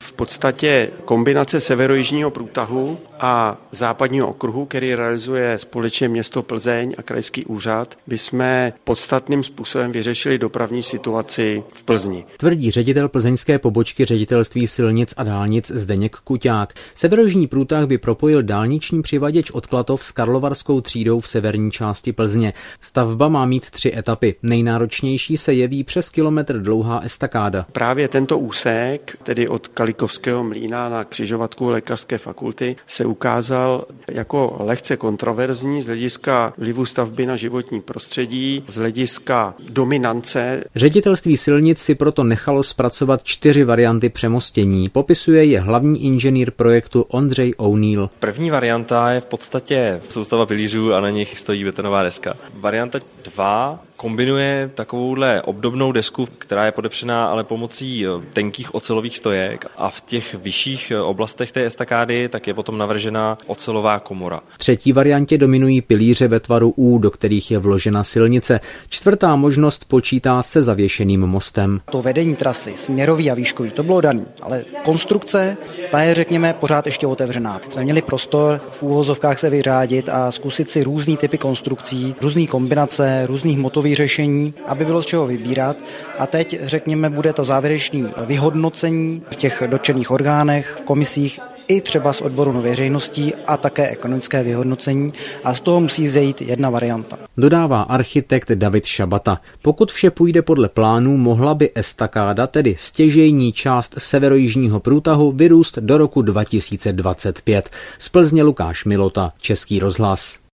v podstatě kombinace severojižního průtahu a západního okruhu, který realizuje společně město Plzeň a krajský úřad, bychom podstatným způsobem vyřešili dopravní situaci v Plzni. Tvrdí ředitel plzeňské pobočky Ředitelství silnic a dálnic Zdeněk Kuťák. Severojižní průtah by propojil dálniční přivaděč od Klatov s Karlovarskou třídou v severní části Plzně. Stavba má mít 3 etapy. Nejnáročnější se jeví přes kilometr dlouhá estakáda. Právě tento úsek, tedy od Kalikovského mlýna na křižovatku Lékařské fakulty, se ukázal jako lehce kontroverzní z hlediska vlivu stavby na životní prostředí, z hlediska dominance. Ředitelství silnic si proto nechalo zpracovat 4 varianty přemostění. Popisuje je hlavní inženýr projektu Ondřej O'Neill. První varianta je v podstatě soustava pilířů a na nich stojí betonová deska. Varianta 2 kombinuje takovouhle obdobnou desku, která je podepřená ale pomocí tenkých ocelových stojek a v těch vyšších oblastech té estakády tak je potom navržena ocelová komora. V třetí variantě dominují pilíře ve tvaru U, do kterých je vložena silnice. 4. možnost počítá se zavěšeným mostem. To vedení trasy, směrový a výškový, to bylo daný, ale konstrukce, ta je řekněme pořád ještě otevřená. Jsme měli prostor v úvozovkách se vyřádit a zkusit si různý typy konstrukcí, různý kombinace, různých motových řešení, aby bylo z čeho vybírat. A teď, řekněme, bude to závěrečné vyhodnocení v těch dotčených orgánech, v komisích, i třeba z odboru veřejností a také ekonomické vyhodnocení a z toho musí vzejít jedna varianta. Dodává architekt David Šabata. Pokud vše půjde podle plánů, mohla by estakáda, tedy stěžejní část severojižního průtahu, vyrůst do roku 2025. Z Plzně Lukáš Milota, Český rozhlas.